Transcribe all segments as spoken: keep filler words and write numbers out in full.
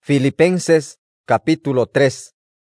Filipenses capítulo tres.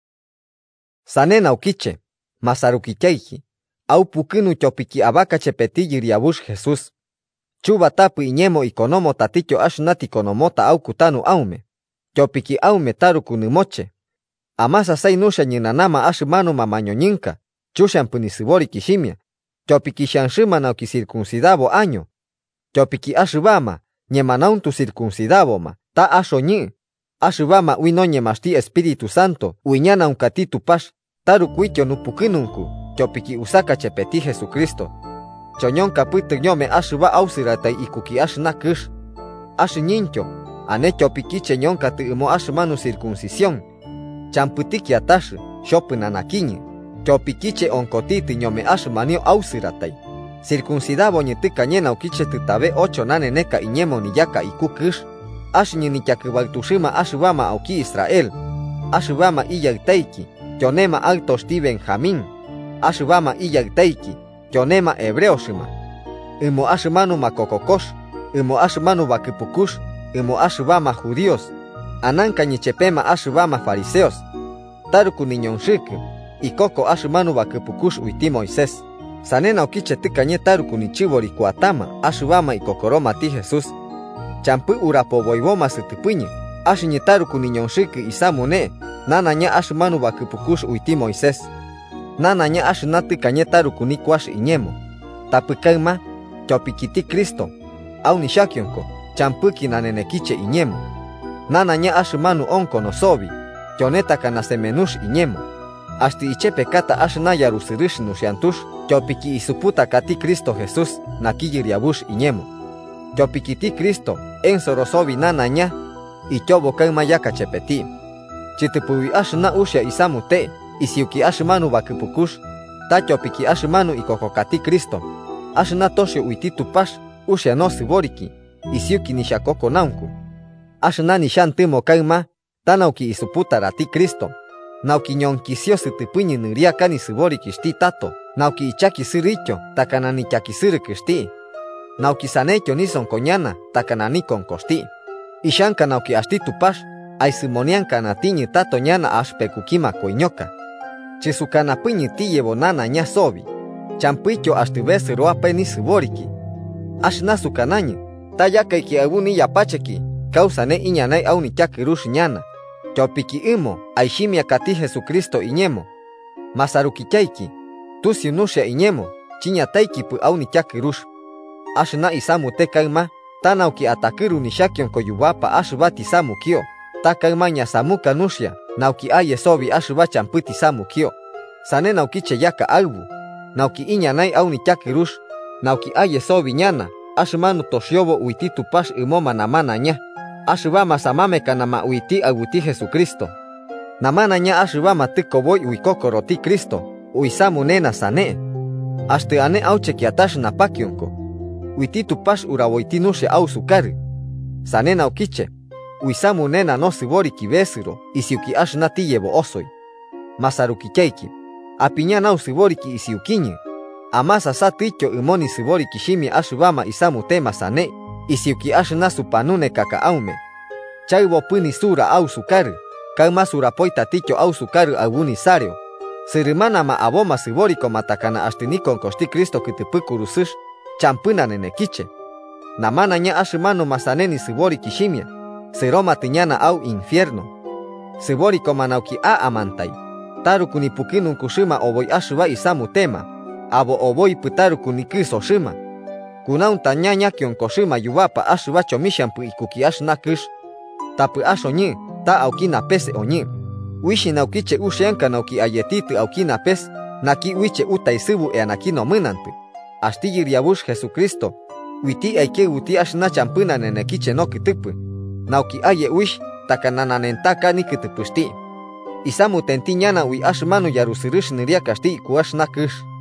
Sanen auquiche, masaruquichaiji, au pukinu chopiki abaca chepeti yiriabush Jesús. Chuba tapu iñemo ikonomo taticho ashnati konomota au kutanu aume. Chopiki aume taruku numoche. Amasa sai nusha nyinanama ashmanu mamañoñinka, chushan punisibori kishimia. Chopiki shanshima nauki circuncidabo año. Chopiki ashbama, nyemanauntu circuncidabo ma, ta ashoñi. Ashbama uinoñe masti Espíritu Santo, uiñana unkatitu pash, tarukuicho nupukinunku, chopiki usaka chepeti Jesucristo. Choñon kaputu ñome ashba ausirata ikuki ashna kush. Ashñincho, ane chopiki cheñon katumo ashmanu circuncisión. Champutiki atash, shopunanakiñi. Chopikiche onkotiti ñome ashmanio ausiratai. Circuncidabo ñetika ñena ukiche tutabe ocho naneneka iñemo niyaka ikukush. Ashñi nichakubaltushima ashbama auki Israel. Ashbama iyagtaiki, yonema altoshti Benjamín. Ashbama iyagtaiki, yonema hebreoshima. Imo ashmanu makokokosh, imo ashmanu bakipukush, imo ashbama judíos. Ananka nichepema ashbama fariseos. Taruku niñonshiku, ikoko ashmanu bakipukush uiti Moisés. Sanena ukiche tikañe taruku nichibori kuatama, ashbama ikokoroma ti Jesús. Champu urapo boiboma sitipuñi, ashñi taruku niñonshiki isamune, nanaña ashmanu bakipukush uiti Moisés. Nanaña ashnati kañe taruku nikwash iñemo. Tapukaima, chopikiti Cristo, au nishakionko, champuki nanenekiche iñemo. Nanaña ashmanu onko nosobi, choneta kanasemenush iñemo. Ashti ichepe kata ashna yarusirish nushantush, chopiki isuputa kati Cristo Jesús, nakiyiriabush iñemo. Chopikiti Cristo, en sorosobi nanaña, y chobo kaima yaka chepeti. Chitipuwi ashna usha isamute, isiuki ashmanu bakipukush, ta chopiki ashmanu ikokokati Cristo. Ashna toshe uititu pash, usha no siboriki, isiuki nishakoko naunku. Ashna nishantimo kaima, tanauki isuputa rati Cristo. Nauki ñonkisio sitipuñi niriaka ni siboriki shti tato, nauki ichaki siricho, takanani chaki sirikishti. Nauki sanecho ni son coñana, takanani con costi. Ishanka nauki ashti tupash, aisimonianka natiñi tato ñana ashpekukima koiñoka. Chisukana piñi tiyevo nana ña sobi. Champicho ashtivesi roape ni siboriki. Ashna sukanañi, tayaka iki aguni yapacheki, causane iñanay auni chakirush ñana. Chopiki imo, aishimia kati Jesucristo iñemo. Masaruki chaiki, tusi nusha iñemo, chiña taiki pu auni chakirush. Ashna isamute kaima, tanauki atakiru nishakion koyubapa ashbati samukio. Ta kaima ñasamuka nusha, nauki aye sobi ashba champuti samukio. Sane naukiche yaka albu, nauki iñanay auni chakirush, nauki aye sobi ñana, ashmanu toshiobo uititu pash imoma namana ña. Ashbama samame kanama uiti aguti Jesucristo. Namana ña ashbama tikoboy uikokoroti Cristo, uisamu nena sane. Ashte ane aucheki atash napakionko. Uititu pash urawoiti nushe au sukari. Sanena ukiche. Uisamu nena no siboriki besiro, isiuki ashna tiyebo osoy. Masaruki cheiki. Apiñana au siboriki isiukiñi. Amasa saticho imoni siboriki shimi ashbama isamu tema sane. Isiuki ashna supanune kaka aume. Chaibo puni sura au sukari. Kaima surapoita ticho au sukari aguni sario. Sirimana ma aboma siboriko matakana ashtinikon kosti Cristo kitipukurusush. Champuna nenekiche. Namana ña ashmanu masaneni sibori kishimia. Siroma tiñana au infierno. Sibori komanauki a amantai. Taruku ni pukinun kushima oboy ashba isamu tema. Abo oboy putaruku ni kiso shima. Kunaun tañaña kion koshima yubapa ashba chomishampu ikuki ashna kush. Tapu ashoñi, ta aukina pese oñi. Wishi naukiche ushenka nauki ayetitu aukina pes. Naki wiche utaisibu e anakino munantu. Ashti yiriabush Jesucristo, uiti aike uti ashna champuna nenekiche no kitupu. Nauki aye uish, takanananentaka ni kitupushti. Isamu tentiñana ui ashmanu yarusirish niriakashti ku ashna kush.